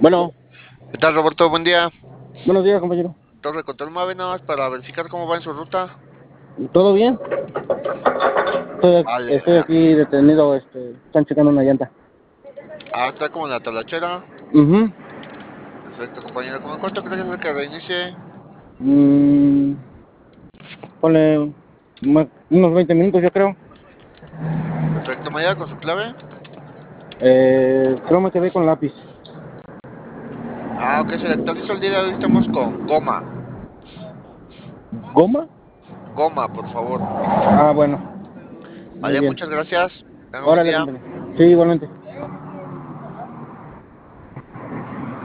Bueno, ¿Qué tal, Roberto? Buen día. buenos días, compañero. Torre Control Mave, nada más para verificar cómo va en su ruta. ¿Todo bien? Vale. Estoy aquí detenido, están checando una llanta. Está como en la talachera. Mhm. Perfecto, compañero. ¿Cómo en cuánto crees que es el que reinicie? Mm, ponle unos 20 minutos, yo creo. Perfecto, ¿me ayuda con su clave? Creo me quedé con lápiz. Ok, se le actualizo el día de hoy. Estamos con goma. ¿Goma? Goma, por favor. Ah, bueno, muy Vale, bien. muchas gracias. Tenga buen Órale, día. compañero. Sí, igualmente.